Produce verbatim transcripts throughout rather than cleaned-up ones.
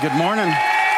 Good morning.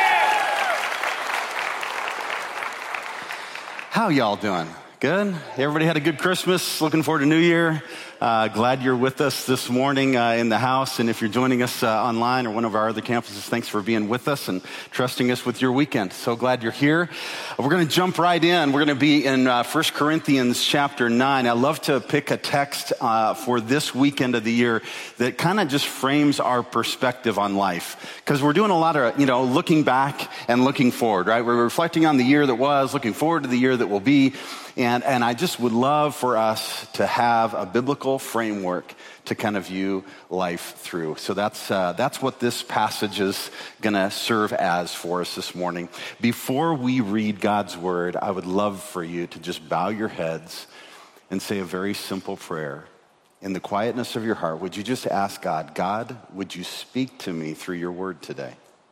How y'all doing? Good? Everybody had a good Christmas? Looking forward to New Year? Uh, glad you're with us this morning uh, in the house. And if you're joining us uh, online or one of our other campuses, thanks for being with us and trusting us with your weekend. So glad you're here. We're going to jump right in. We're going to be in uh, First Corinthians chapter nine. I love to pick a text uh, for this weekend of the year that kind of just frames our perspective on life. Because we're doing a lot of, you know, looking back and looking forward, right? We're reflecting on the year that was, looking forward to the year that will be. And, and I just would love for us to have a biblical framework to kind of view life through. So that's uh, that's what this passage is going to serve as for us this morning. Before we read God's word, I would love for you to just bow your heads and say a very simple prayer. In the quietness of your heart, would you just ask God, God, would you speak to me through your word today?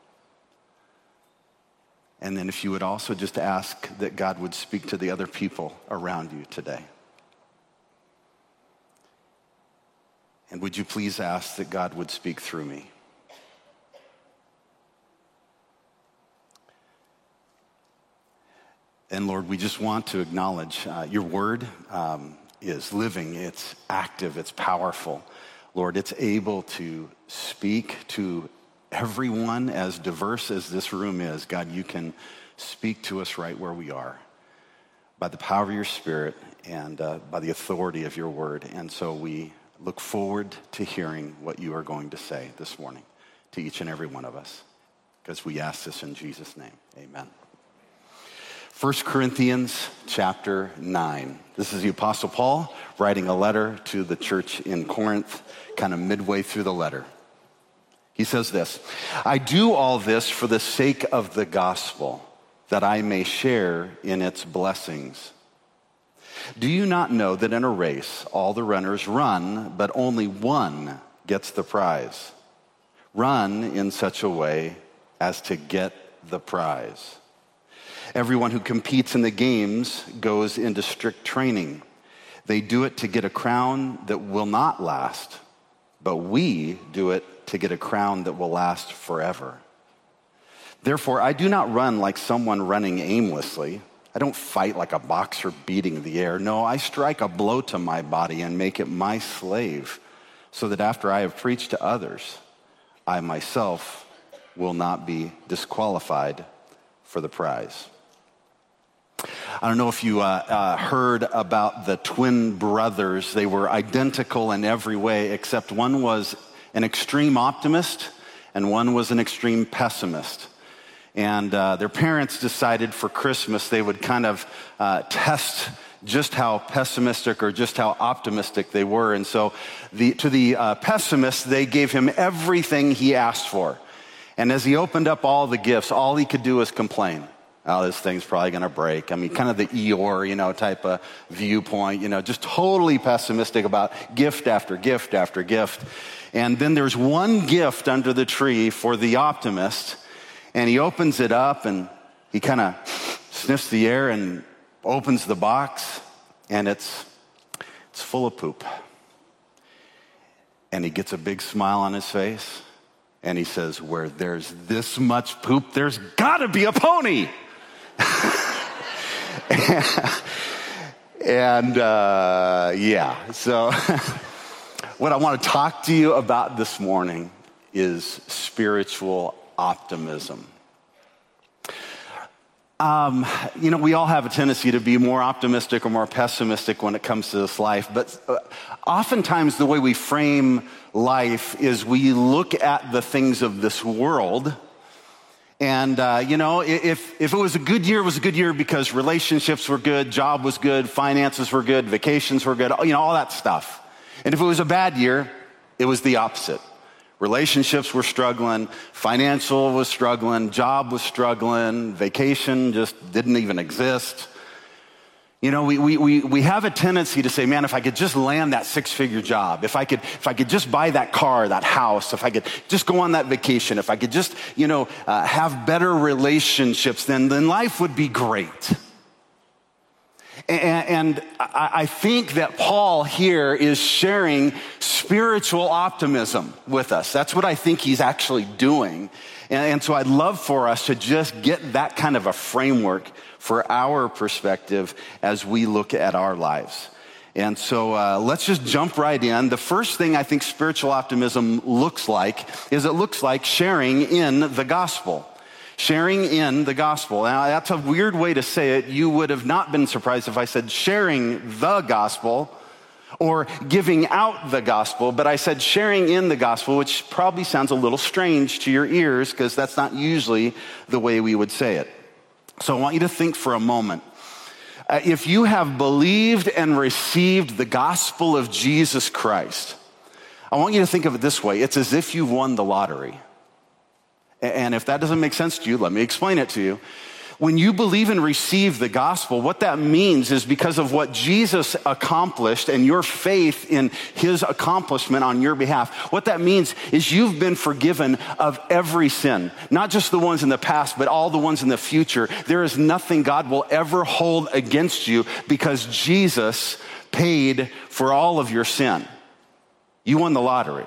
And then if you would also just ask that God would speak to the other people around you today. And would you please ask that God would speak through me? And Lord, we just want to acknowledge uh, your word um, is living, it's active, it's powerful. Lord, it's able to speak to everyone as diverse as this room is. God, you can speak to us right where we are by the power of your Spirit and uh, by the authority of your word. And so we look forward to hearing what you are going to say this morning to each and every one of us, because we ask this in Jesus' name. Amen. First Corinthians chapter nine. This is the Apostle Paul writing a letter to the church in Corinth, kind of midway through the letter. He says this, I do all this for the sake of the gospel, that I may share in its blessings. Do you not know that in a race all the runners run, but only one gets the prize? Run in such a way as to get the prize. Everyone who competes in the games goes into strict training. They do it to get a crown that will not last, but we do it to get a crown that will last forever. Therefore, I do not run like someone running aimlessly. I don't fight like a boxer beating the air. No, I strike a blow to my body and make it my slave, so that after I have preached to others, I myself will not be disqualified for the prize. I don't know if you uh, uh, heard about the twin brothers. They were identical in every way, except one was an extreme optimist and one was an extreme pessimist. And uh, their parents decided for Christmas they would kind of uh, test just how pessimistic or just how optimistic they were. And so the, to the uh, pessimist, they gave him everything he asked for. And as he opened up all the gifts, all he could do was complain. Oh, this thing's probably going to break. I mean, kind of the Eeyore, you know, type of viewpoint, you know, just totally pessimistic about gift after gift after gift. And then there's one gift under the tree for the optimist, and he opens it up and he kind of sniffs the air and opens the box, and it's it's full of poop. And he gets a big smile on his face, and he says, where there's this much poop, there's got to be a pony. and uh, yeah, so what I want to talk to you about this morning is spiritual optimism. Um, you know, we all have a tendency to be more optimistic or more pessimistic when it comes to this life, but uh, oftentimes the way we frame life is we look at the things of this world. And, uh, you know, if, if it was a good year, it was a good year because relationships were good, job was good, finances were good, vacations were good, you know, all that stuff. And if it was a bad year, it was the opposite. Relationships were struggling, financial was struggling, job was struggling, vacation just didn't even exist. You know, we, we, we, we have a tendency to say, man, if I could just land that six-figure job, if I could, if I could just buy that car, that house, if I could just go on that vacation, if I could just, you know, uh, have better relationships, then, then life would be great. And I think that Paul here is sharing spiritual optimism with us. That's what I think he's actually doing. And so I'd love for us to just get that kind of a framework for our perspective as we look at our lives. And so uh, let's just jump right in. The first thing I think spiritual optimism looks like is it looks like sharing in the gospel. Sharing in the gospel. Now, that's a weird way to say it. You would have not been surprised if I said sharing the gospel or giving out the gospel, but I said sharing in the gospel, which probably sounds a little strange to your ears because that's not usually the way we would say it. So I want you to think for a moment. Uh, if you have believed and received the gospel of Jesus Christ, I want you to think of it this way. It's as if you've won the lottery. And if that doesn't make sense to you, let me explain it to you. When you believe and receive the gospel, what that means is because of what Jesus accomplished and your faith in his accomplishment on your behalf, what that means is you've been forgiven of every sin, not just the ones in the past, but all the ones in the future. There is nothing God will ever hold against you because Jesus paid for all of your sin. You won the lottery.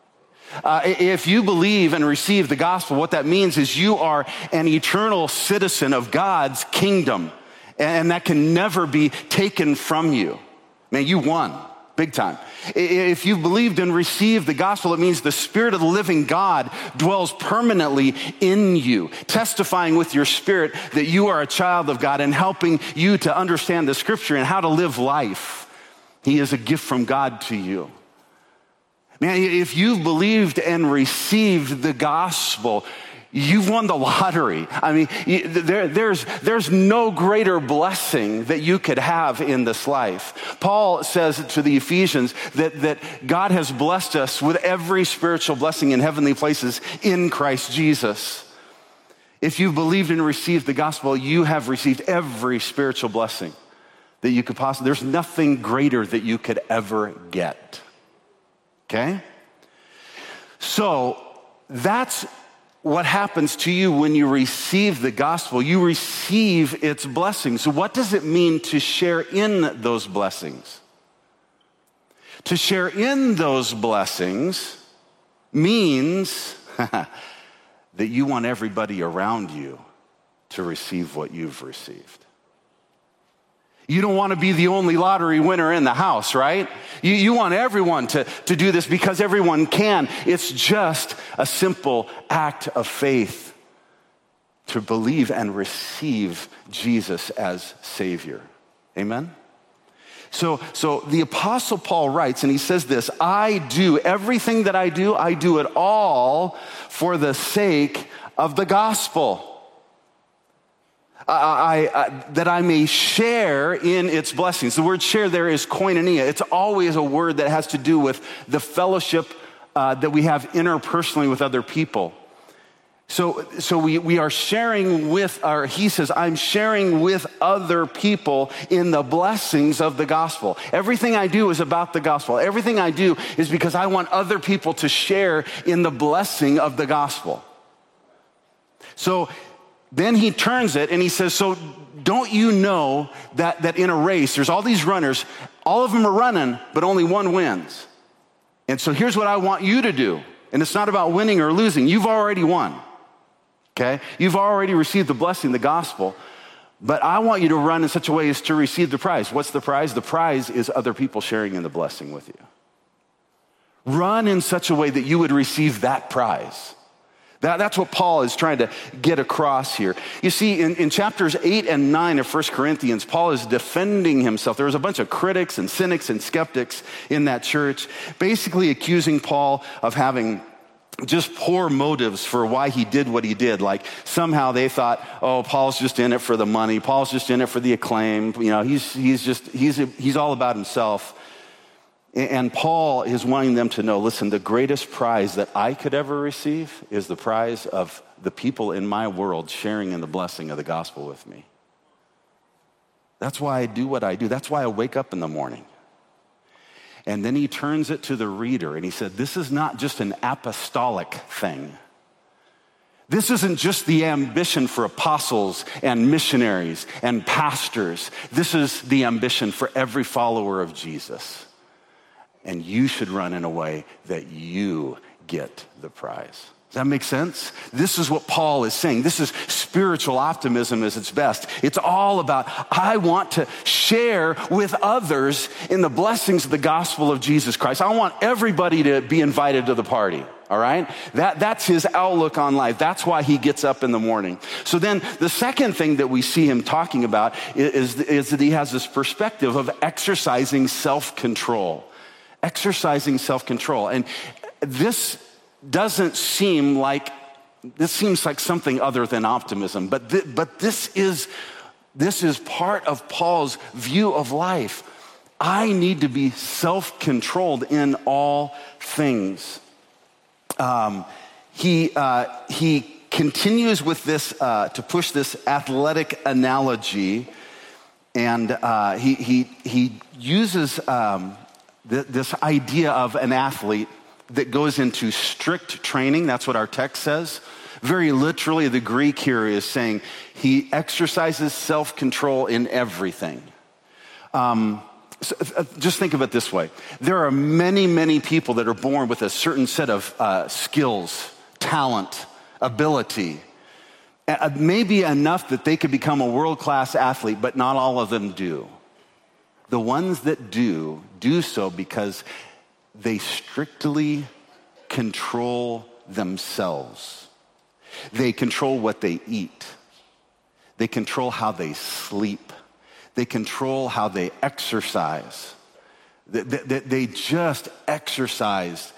Uh, if you believe and receive the gospel, what that means is you are an eternal citizen of God's kingdom, and that can never be taken from you. Man, you won big time. If you've believed and received the gospel, it means the Spirit of the living God dwells permanently in you, testifying with your spirit that you are a child of God and helping you to understand the scripture and how to live life. He is a gift from God to you. Man, if you've believed and received the gospel, you've won the lottery. I mean, there, there's, there's no greater blessing that you could have in this life. Paul says to the Ephesians that, that God has blessed us with every spiritual blessing in heavenly places in Christ Jesus. If you've believed and received the gospel, you have received every spiritual blessing that you could possibly. There's nothing greater that you could ever get. Okay? So that's what happens to you when you receive the gospel. You receive its blessings. So what does it mean to share in those blessings? To share in those blessings means that you want everybody around you to receive what you've received. You don't want to be the only lottery winner in the house, right? You, you want everyone to, to do this because everyone can. It's just a simple act of faith to believe and receive Jesus as Savior. Amen? So, so the Apostle Paul writes, and he says this, I do, everything that I do, I do it all for the sake of the gospel. I, I, that I may share in its blessings. The word share there is koinonia. It's always a word that has to do with the fellowship uh, that we have interpersonally with other people. So, so we, we are sharing with our, he says, I'm sharing with other people in the blessings of the gospel. Everything I do is about the gospel. Everything I do is because I want other people to share in the blessing of the gospel. So, then he turns it and he says, so don't you know that, that in a race, there's all these runners, all of them are running, but only one wins. And so here's what I want you to do. And it's not about winning or losing. You've already won, okay? You've already received the blessing, the gospel. But I want you to run in such a way as to receive the prize. What's the prize? The prize is other people sharing in the blessing with you. Run in such a way that you would receive that prize. That, that's what Paul is trying to get across here. You see, in, in chapters eight and nine of First Corinthians, Paul is defending himself. There was a bunch of critics and cynics and skeptics in that church, basically accusing Paul of having just poor motives for why he did what he did. Like somehow they thought, oh, Paul's just in it for the money. Paul's just in it for the acclaim. You know, he's, he's just, he's, he's all about himself. And Paul is wanting them to know, listen, the greatest prize that I could ever receive is the prize of the people in my world sharing in the blessing of the gospel with me. That's why I do what I do. That's why I wake up in the morning. And then he turns it to the reader and he said, this is not just an apostolic thing. This isn't just the ambition for apostles and missionaries and pastors. This is the ambition for every follower of Jesus. And you should run in a way that you get the prize. Does that make sense? This is what Paul is saying. This is spiritual optimism at its best. It's all about, I want to share with others in the blessings of the gospel of Jesus Christ. I want everybody to be invited to the party, all right? That, that's his outlook on life. That's why he gets up in the morning. So then the second thing that we see him talking about is, is that he has this perspective of exercising self-control. Exercising self-control. And this doesn't seem like, this seems like something other than optimism, but, th- but this is, this is part of Paul's view of life. I need to be self-controlled in all things. Um, he, uh, he continues with this, uh, to push this athletic analogy, and uh, he, he, he uses um, th- this idea of an athlete that goes into strict training. That's what our text says. Very literally, the Greek here is saying he exercises self-control in everything. Um, so just think of it this way. There are many, many people that are born with a certain set of uh, skills, talent, ability, uh, maybe enough that they could become a world-class athlete, but not all of them do. The ones that do, do so because they strictly control themselves. They control what they eat. They control how they sleep. They control how they exercise. They, they, they just exercise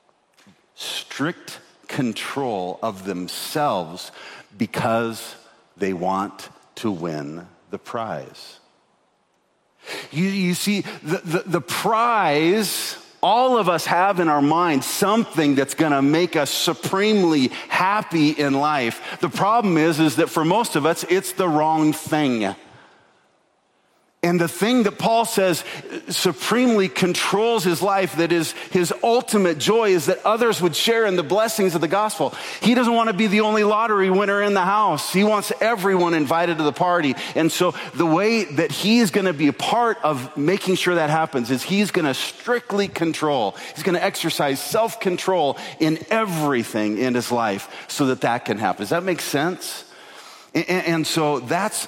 strict control of themselves because they want to win the prize. You, you see, the, the, the prize, all of us have in our mind something that's going to make us supremely happy in life. The problem is, is that for most of us, it's the wrong thing. And the thing that Paul says supremely controls his life, that is his ultimate joy, is that others would share in the blessings of the gospel. He doesn't want to be the only lottery winner in the house. He wants everyone invited to the party. And so the way that he's going to be a part of making sure that happens is he's going to strictly control. He's going to exercise self-control in everything in his life so that that can happen. Does that make sense? And, and so that's...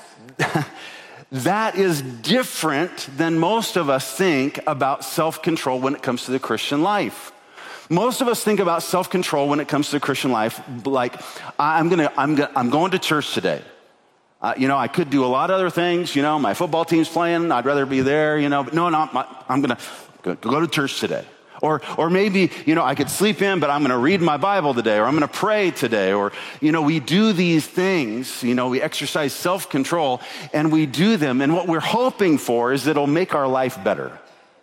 That is different than most of us think about self-control when it comes to the Christian life. Most of us think about self-control when it comes to the Christian life like, I'm gonna, I'm gonna, I'm going to church today. Uh, you know, I could do a lot of other things. You know, my football team's playing. I'd rather be there. You know, but no, no, I'm gonna go to church today. Or, or maybe, you know, I could sleep in, but I'm going to read my Bible today, or I'm going to pray today. Or, you know, we do these things, you know, we exercise self-control and we do them. And what we're hoping for is that it'll make our life better.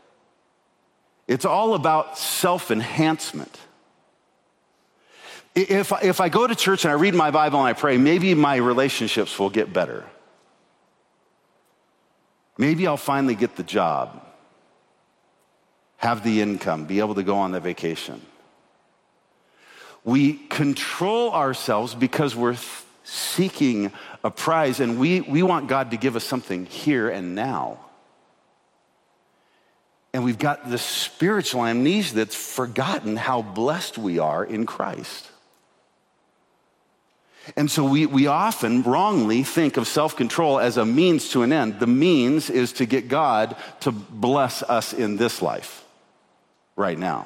It's all about self-enhancement. If, if I go to church and I read my Bible and I pray, maybe my relationships will get better. Maybe I'll finally get the job, have the income, be able to go on the vacation. We control ourselves because we're th- seeking a prize, and we, we want God to give us something here and now. And we've got this spiritual amnesia that's forgotten how blessed we are in Christ. And so we, we often wrongly think of self-control as a means to an end. The means is to get God to bless us in this life. Right now.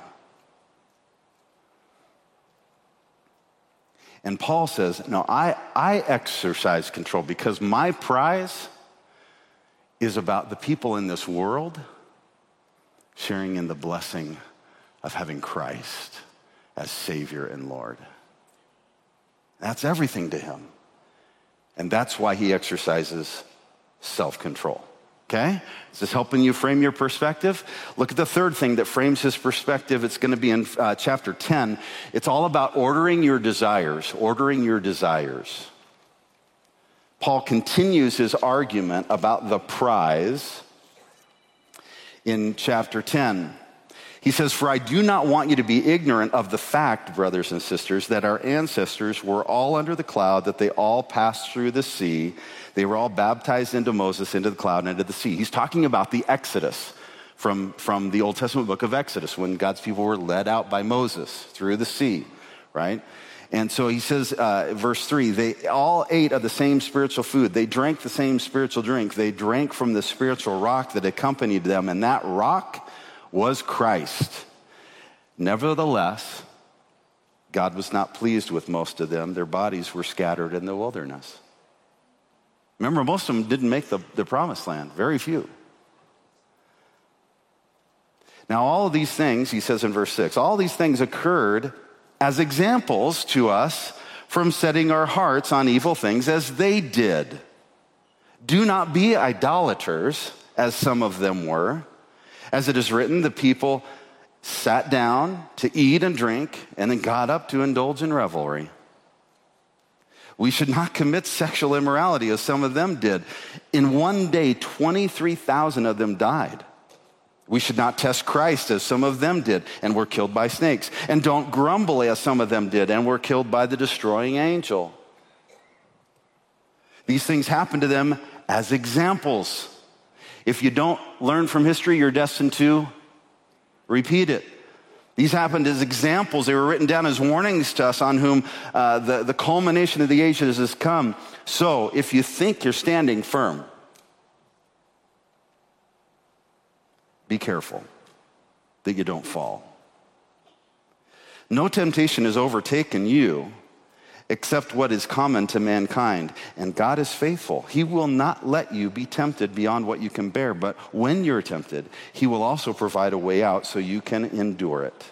And Paul says, no, I, I exercise control because my prize is about the people in this world sharing in the blessing of having Christ as Savior and Lord. That's everything to him. And that's why he exercises self-control. Okay? Is this helping you frame your perspective? Look at the third thing that frames his perspective. It's going to be in uh, chapter ten. It's all about ordering your desires, ordering your desires. Paul continues his argument about the prize in chapter ten. He says, for I do not want you to be ignorant of the fact, brothers and sisters, that our ancestors were all under the cloud, that they all passed through the sea. They were all baptized into Moses, into the cloud, and into the sea. He's talking about the Exodus from, from the Old Testament book of Exodus, when God's people were led out by Moses through the sea, right? And so he says, uh, verse three, they all ate of the same spiritual food. They drank the same spiritual drink. They drank from the spiritual rock that accompanied them, and that rock was Christ. Nevertheless, God was not pleased with most of them. Their bodies were scattered in the wilderness. Remember, most of them didn't make the, the promised land, very few. Now, all of these things, he says in verse six, all these things occurred as examples to us from setting our hearts on evil things as they did. Do not be idolaters, as some of them were. As it is written, the people sat down to eat and drink and then got up to indulge in revelry. We should not commit sexual immorality as some of them did. In one day, twenty-three thousand of them died. We should not test Christ as some of them did and were killed by snakes. And don't grumble as some of them did and were killed by the destroying angel. These things happened to them as examples. If you don't learn from history, you're destined to repeat it. These happened as examples. They were written down as warnings to us on whom uh, the, the culmination of the ages has come. So if you think you're standing firm, be careful that you don't fall. No temptation has overtaken you except what is common to mankind. And God is faithful. He will not let you be tempted beyond what you can bear. But when you're tempted, he will also provide a way out so you can endure it.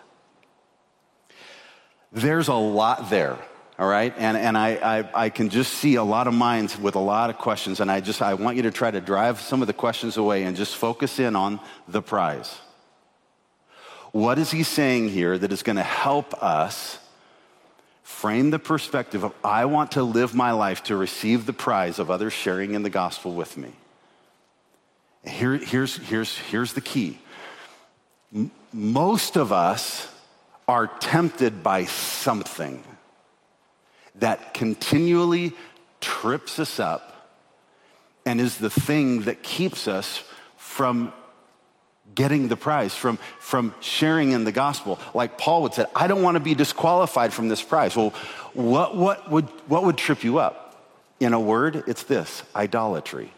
There's a lot there, all right? And, and I, I, I can just see a lot of minds with a lot of questions. And I just, I want you to try to drive some of the questions away and just focus in on the prize. What is he saying here that is going to help us frame the perspective of, I want to live my life to receive the prize of others sharing in the gospel with me? Here, here's, here's, here's the key. M- most of us are tempted by something that continually trips us up and is the thing that keeps us from getting the prize, from, from sharing in the gospel. Like Paul would say, I don't want to be disqualified from this prize. Well, what, what, would, what would trip you up? In a word, it's this: idolatry.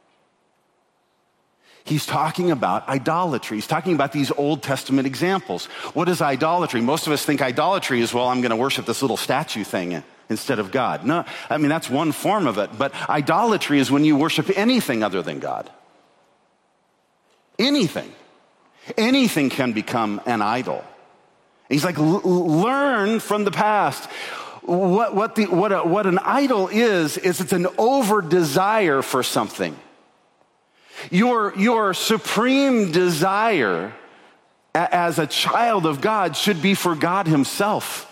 He's talking about idolatry. He's talking about these Old Testament examples. What is idolatry? Most of us think idolatry is, well, I'm going to worship this little statue thing instead of God. No, I mean, that's one form of it. But idolatry is when you worship anything other than God. Anything. Anything can become an idol. He's like, learn from the past. What, what, the, what, a, what an idol is, is it's an over-desire for something. Your, your supreme desire as a child of God should be for God himself.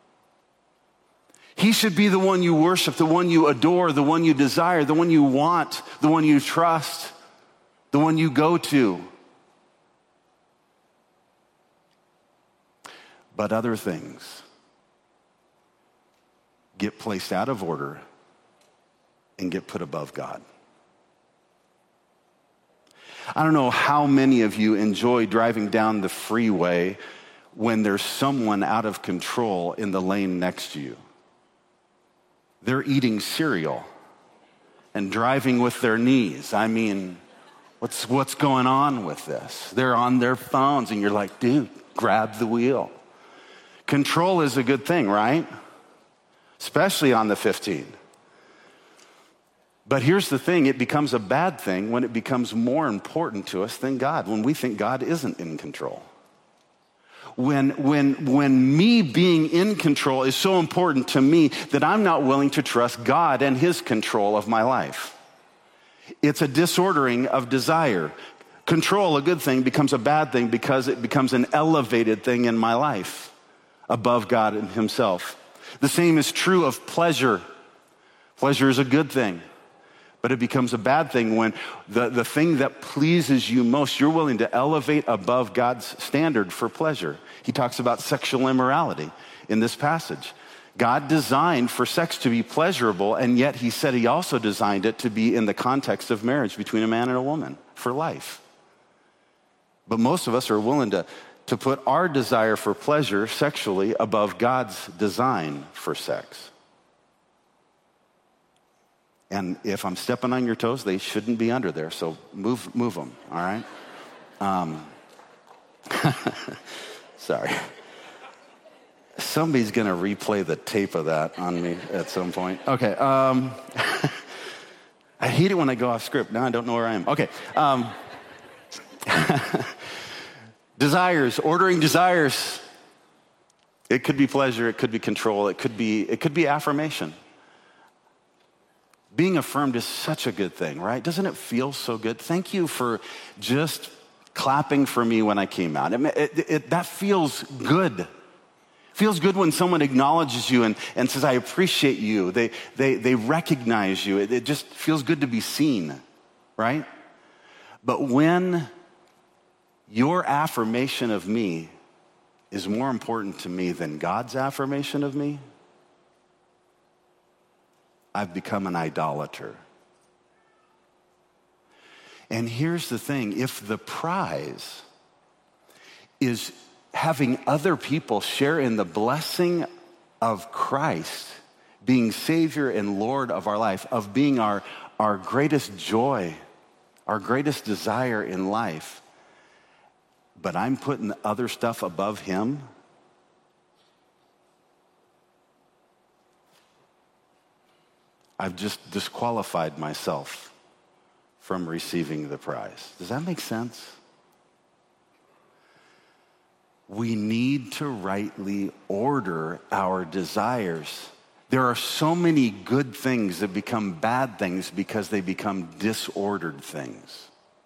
He should be the one you worship, the one you adore, the one you desire, the one you want, the one you trust, the one you go to. But other things get placed out of order and get put above God. I don't know how many of you enjoy driving down the freeway when there's someone out of control in the lane next to you. They're eating cereal and driving with their knees. I mean, what's, what's going on with this? They're on their phones and you're like, dude, grab the wheel. Control is a good thing, right? Especially on the fifteen. But here's the thing, it becomes a bad thing when it becomes more important to us than God, when we think God isn't in control. When, when, when me being in control is so important to me that I'm not willing to trust God and his control of my life. It's a disordering of desire. Control, a good thing, becomes a bad thing because it becomes an elevated thing in my life above God and himself. The same is true of pleasure. Pleasure is a good thing. But it becomes a bad thing when the, the thing that pleases you most, you're willing to elevate above God's standard for pleasure. He talks about sexual immorality in this passage. God designed for sex to be pleasurable, and yet he said he also designed it to be in the context of marriage between a man and a woman for life. But most of us are willing to, to put our desire for pleasure sexually above God's design for sex. And if I'm stepping on your toes, they shouldn't be under there. So move, move them. All right. Um, sorry. Somebody's going to replay the tape of that on me at some point. Okay. Um, I hate it when I go off script. Now I don't know where I am. Okay. Um, desires, ordering desires. It could be pleasure. It could be control. It could be. It could be affirmation. Being affirmed is such a good thing, right? Doesn't it feel so good? Thank you for just clapping for me when I came out. It, it, it, that feels good. Feels good when someone acknowledges you and, and says, I appreciate you. They, they, they recognize you. It, it just feels good to be seen, right? But when your affirmation of me is more important to me than God's affirmation of me, I've become an idolater. And here's the thing, if the prize is having other people share in the blessing of Christ, being Savior and Lord of our life, of being our, our greatest joy, our greatest desire in life, but I'm putting other stuff above him, I've just disqualified myself from receiving the prize. Does that make sense? We need to rightly order our desires. There are so many good things that become bad things because they become disordered things.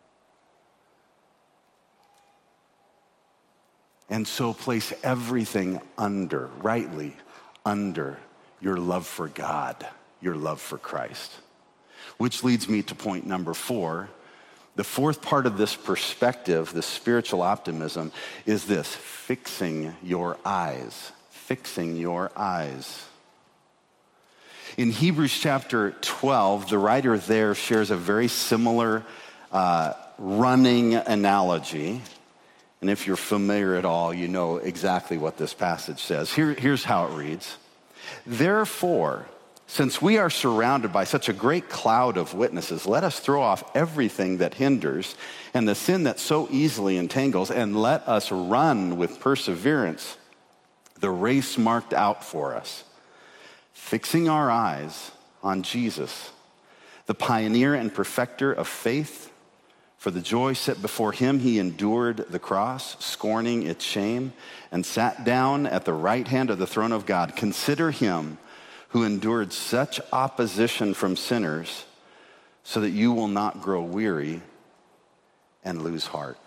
And so place everything under, rightly under your love for God, your love for Christ. Which leads me to point number four. The fourth part of this perspective, this spiritual optimism, is this: fixing your eyes. Fixing your eyes. In Hebrews chapter twelve, the writer there shares a very similar uh, running analogy. And if you're familiar at all, you know exactly what this passage says. Here, here's how it reads. Therefore, since we are surrounded by such a great cloud of witnesses, let us throw off everything that hinders and the sin that so easily entangles, and let us run with perseverance the race marked out for us, fixing our eyes on Jesus, the pioneer and perfecter of faith. For the joy set before him, he endured the cross, scorning its shame, and sat down at the right hand of the throne of God. Consider him who endured such opposition from sinners, so that you will not grow weary and lose heart.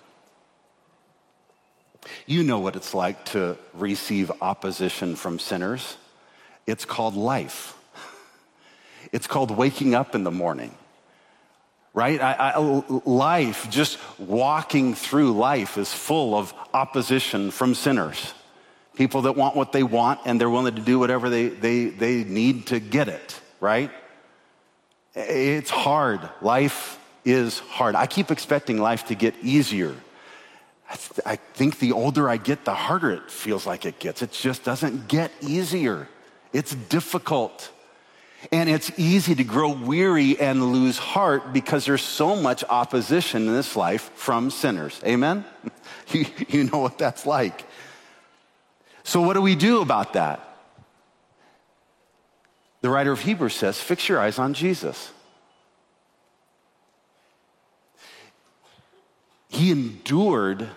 You know what it's like to receive opposition from sinners. It's called life. It's called waking up in the morning, right? I, I, life, just walking through life, is full of opposition from sinners. People that want what they want and they're willing to do whatever they, they, they need to get it, right? It's hard. Life is hard. I keep expecting life to get easier. I, th- I think the older I get, the harder it feels like it gets. It just doesn't get easier. It's difficult. And it's easy to grow weary and lose heart because there's so much opposition in this life from sinners. Amen? You, you know what that's like. So what do we do about that? The writer of Hebrews says, fix your eyes on Jesus. He endured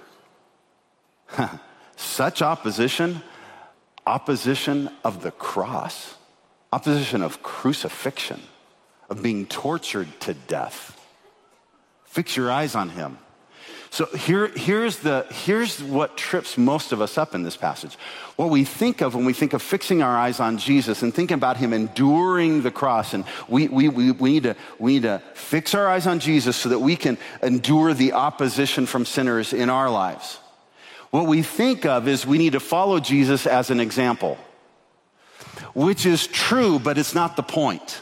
such opposition, opposition of the cross, opposition of crucifixion, of being tortured to death. Fix your eyes on him. So here, here's, the, here's what trips most of us up in this passage. What we think of when we think of fixing our eyes on Jesus and thinking about him enduring the cross, and we, we, we, we, need to, we need to fix our eyes on Jesus so that we can endure the opposition from sinners in our lives. What we think of is we need to follow Jesus as an example, which is true, but it's not the point.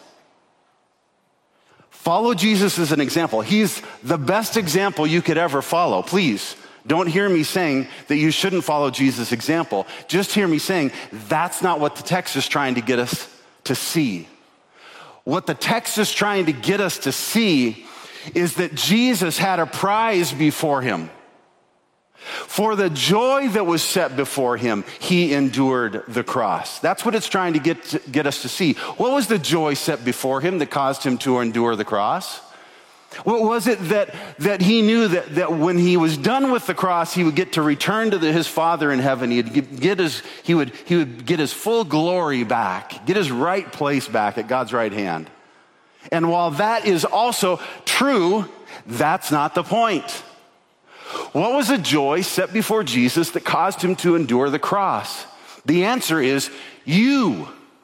Follow Jesus as an example. He's the best example you could ever follow. Please, don't hear me saying that you shouldn't follow Jesus' example. Just hear me saying that's not what the text is trying to get us to see. What the text is trying to get us to see is that Jesus had a prize before him. For the joy that was set before him, he endured the cross. That's what it's trying to get, to get us to see. What was the joy set before him that caused him to endure the cross? What was it that, that he knew that, that when he was done with the cross, he would get to return to the, his Father in heaven. He'd get, get his, he, would, he would get his full glory back, get his right place back at God's right hand. And while that is also true, that's not the point. What was the joy set before Jesus that caused him to endure the cross? The answer is you.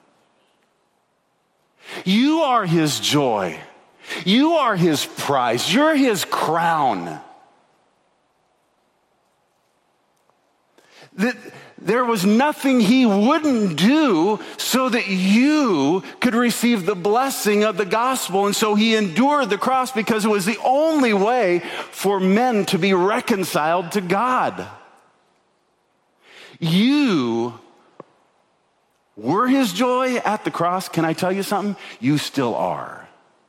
You are his joy. You are his prize. You're his crown. That there was nothing he wouldn't do so that you could receive the blessing of the gospel. And so he endured the cross because it was the only way for men to be reconciled to God. You were his joy at the cross. Can I tell you something? You still are.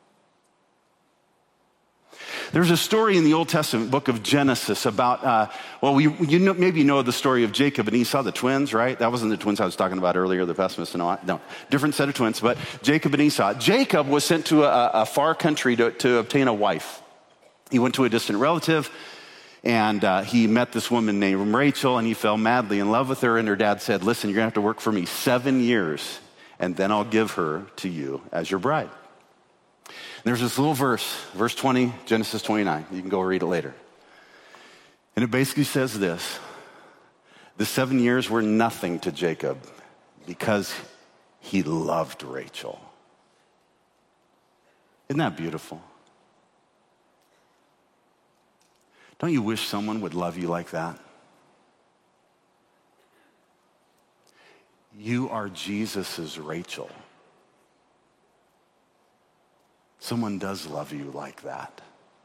There's a story in the Old Testament book of Genesis about, uh, well, we, you know, maybe you know the story of Jacob and Esau, the twins, right? That wasn't the twins I was talking about earlier, the pessimist and all. No, different set of twins, but Jacob and Esau. Jacob was sent to a, a far country to, to obtain a wife. He went to a distant relative, and uh, he met this woman named Rachel, and he fell madly in love with her, and her dad said, listen, you're going to have to work for me seven years, and then I'll give her to you as your bride. There's this little verse, verse twenty, Genesis twenty-nine. You can go read it later. And it basically says this: the seven years were nothing to Jacob because he loved Rachel. Isn't that beautiful? Don't you wish someone would love you like that? You are Jesus's Rachel. Someone does love you like that.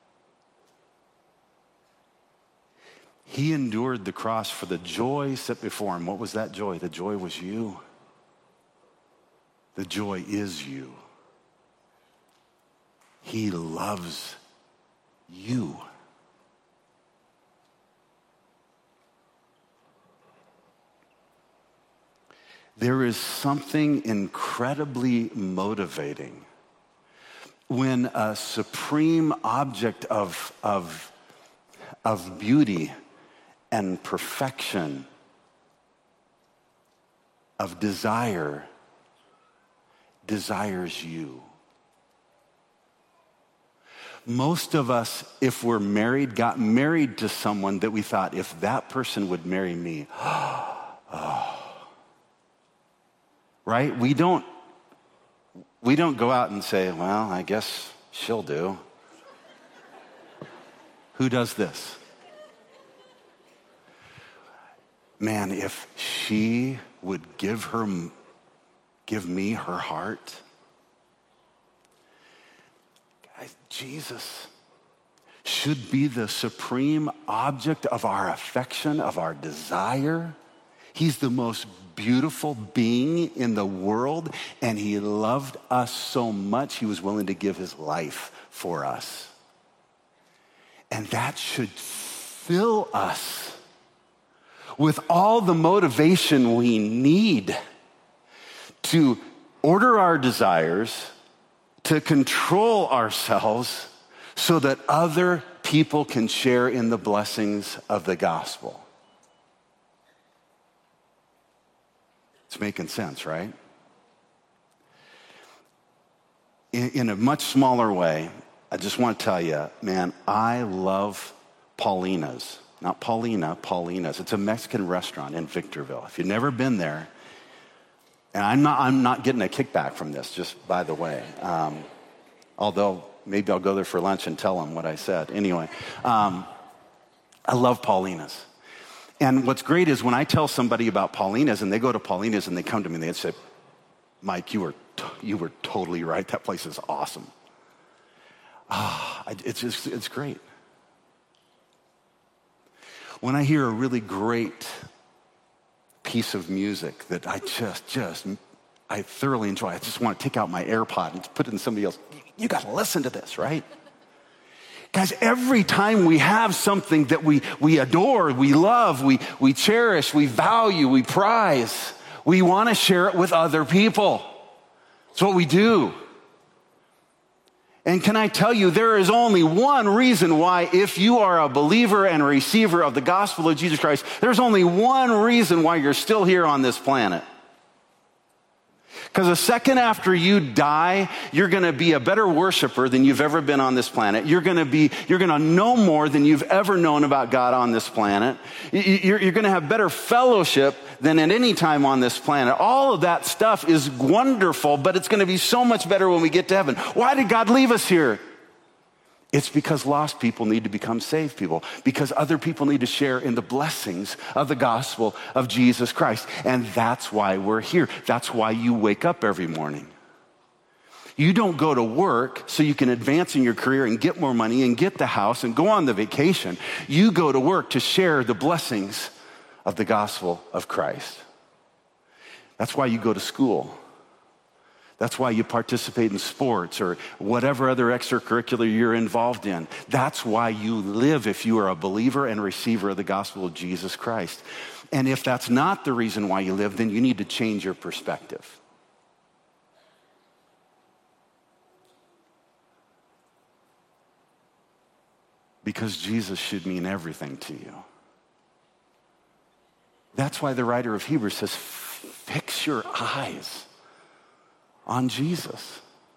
He endured the cross for the joy set before him. What was that joy? The joy was you. The joy is you. He loves you. There is something incredibly motivating when a supreme object of, of, of beauty and perfection, of desire, desires you. Most of us, if we're married, got married to someone that we thought, if that person would marry me, oh. Right? We don't We don't go out and say, well, I guess she'll do. Who does this? Man, if she would give her, give me her heart. Guys, Jesus should be the supreme object of our affection, of our desire. He's the most beautiful being in the world, and he loved us so much he was willing to give his life for us. And that should fill us with all the motivation we need to order our desires, to control ourselves so that other people can share in the blessings of the gospel. It's making sense, right? In, in a much smaller way, I just want to tell you, man, I love Paulina's. Not Paulina, Paulina's. It's a Mexican restaurant in Victorville. If you've never been there, and I'm not, I'm not getting a kickback from this, just by the way. Um, although maybe I'll go there for lunch and tell them what I said. Anyway, um, I love Paulina's. And what's great is when I tell somebody about Paulina's and they go to Paulina's and they come to me and they say, Mike, you were, t- you were totally right. That place is awesome. Ah, oh, it's just, it's great. When I hear a really great piece of music that I just, just, I thoroughly enjoy, I just want to take out my AirPod and put it in somebody else. You got to listen to this, right? Guys, every time we have something that we, we adore, we love, we, we cherish, we value, we prize, we want to share it with other people. It's what we do. And can I tell you, there is only one reason why, if you are a believer and a receiver of the gospel of Jesus Christ, there's only one reason why you're still here on this planet. Because a second after you die, you're going to be a better worshiper than you've ever been on this planet. You're going to be, you're going to know more than you've ever known about God on this planet. You're, you're going to have better fellowship than at any time on this planet. All of that stuff is wonderful, but it's going to be so much better when we get to heaven. Why did God leave us here? It's because lost people need to become saved people, because other people need to share in the blessings of the gospel of Jesus Christ. And that's why we're here. That's why you wake up every morning. You don't go to work so you can advance in your career and get more money and get the house and go on the vacation. You go to work to share the blessings of the gospel of Christ. That's why you go to school. That's why you participate in sports or whatever other extracurricular you're involved in. That's why you live if you are a believer and receiver of the gospel of Jesus Christ. And if that's not the reason why you live, then you need to change your perspective. Because Jesus should mean everything to you. That's why the writer of Hebrews says, fix your eyes on Jesus.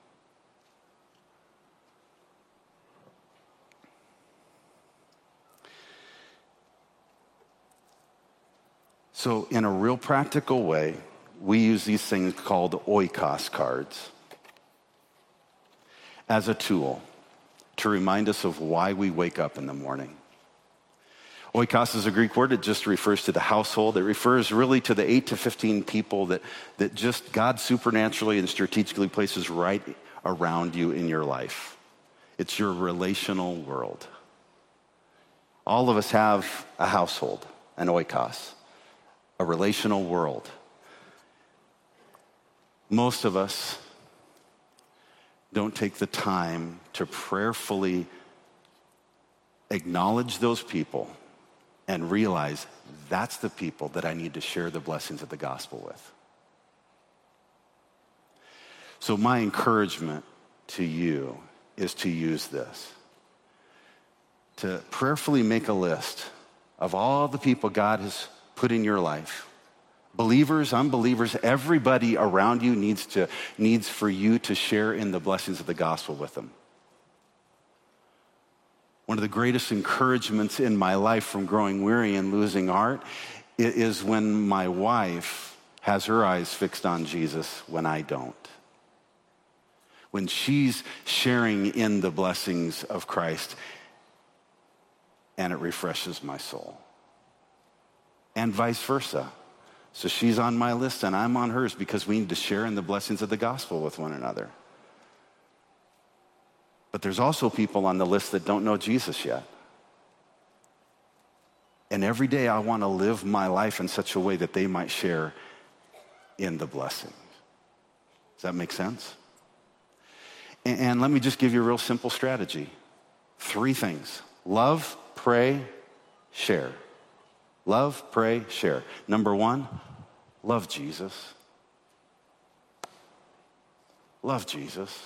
So in a real practical way, we use these things called oikos cards as a tool to remind us of why we wake up in the morning. Oikos is a Greek word. It just refers to the household. It refers really to the eight to fifteen people that, that just God supernaturally and strategically places right around you in your life. It's your relational world. All of us have a household, an oikos, a relational world. Most of us don't take the time to prayerfully acknowledge those people and realize that's the people that I need to share the blessings of the gospel with. So my encouragement to you is to use this, to prayerfully make a list of all the people God has put in your life. Believers, unbelievers, everybody around you needs to needs for you to share in the blessings of the gospel with them. One of the greatest encouragements in my life from growing weary and losing heart is when my wife has her eyes fixed on Jesus when I don't. When she's sharing in the blessings of Christ, and it refreshes my soul. And vice versa. So she's on my list and I'm on hers because we need to share in the blessings of the gospel with one another. But there's also people on the list that don't know Jesus yet. And every day I want to live my life in such a way that they might share in the blessings. Does that make sense? And, and let me just give you a real simple strategy. Three things. Love, pray, share. Love, pray, share. Number one, love Jesus. Love Jesus.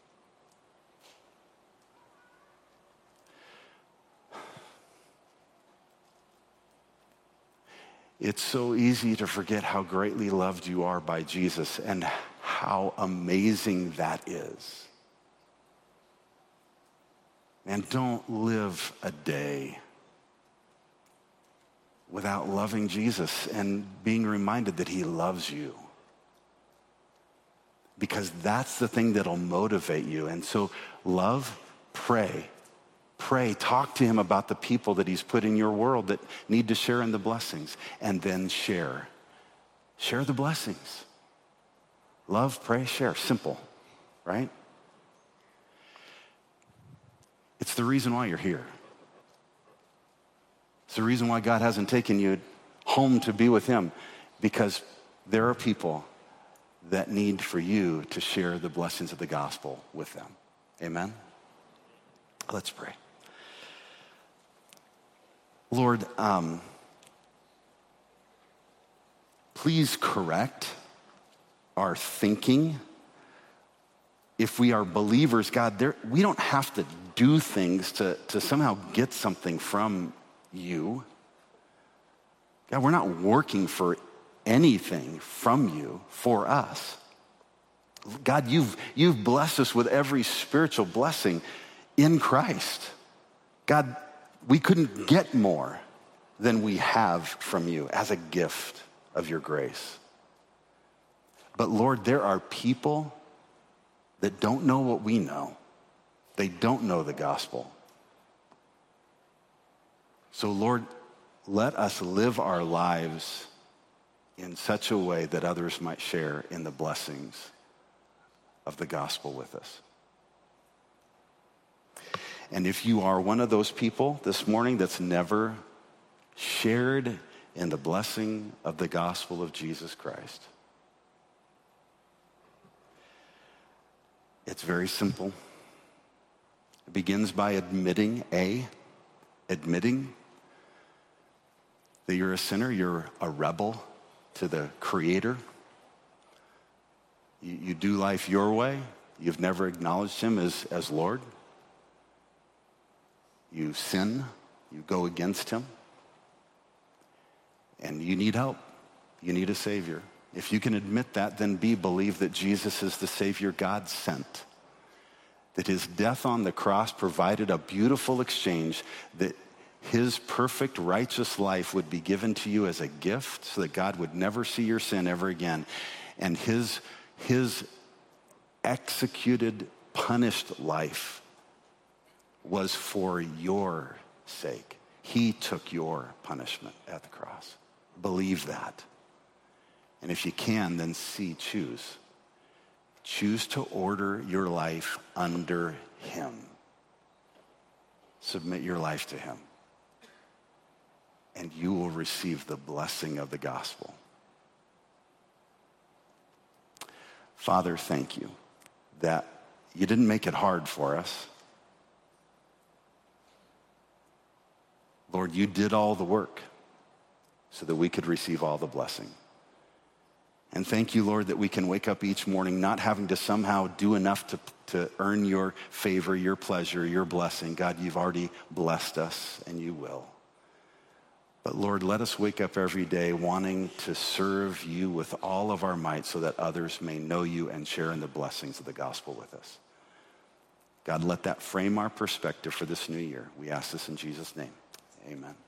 It's so easy to forget how greatly loved you are by Jesus and how amazing that is. And don't live a day without loving Jesus and being reminded that he loves you. Because that's the thing that'll motivate you. And so love, pray. Pray, talk to him about the people that he's put in your world that need to share in the blessings. And then share. Share the blessings. Love, pray, share. Simple, right? It's the reason why you're here. It's the reason why God hasn't taken you home to be with him, because there are people that need for you to share the blessings of the gospel with them. Amen? Let's pray. Lord, um, please correct our thinking. If we are believers, God, there, we don't have to do things to, to somehow get something from you. God, we're not working for anything from you for us. God, you've, you've blessed us with every spiritual blessing in Christ. God, we couldn't get more than we have from you as a gift of your grace. But Lord, there are people that don't know what we know. They don't know the gospel. So Lord, let us live our lives in such a way that others might share in the blessings of the gospel with us. And if you are one of those people this morning that's never shared in the blessing of the gospel of Jesus Christ, it's very simple. It begins by admitting, A, admitting that you're a sinner, you're a rebel to the Creator. You, you do life your way. You've never acknowledged him as, as Lord. You sin, you go against him, and you need help. You need a Savior. If you can admit that, then B, believe that Jesus is the Savior God sent, that his death on the cross provided a beautiful exchange, that his perfect righteous life would be given to you as a gift so that God would never see your sin ever again. And his, his executed, punished life was for your sake. He took your punishment at the cross. Believe that. And if you can, then C, choose. Choose to order your life under him. Submit your life to him. And you will receive the blessing of the gospel. Father, thank you that you didn't make it hard for us. Lord, you did all the work so that we could receive all the blessing. And thank you, Lord, that we can wake up each morning not having to somehow do enough to, to earn your favor, your pleasure, your blessing. God, you've already blessed us, and you will. But Lord, let us wake up every day wanting to serve you with all of our might so that others may know you and share in the blessings of the gospel with us. God, let that frame our perspective for this new year. We ask this in Jesus' name. Amen.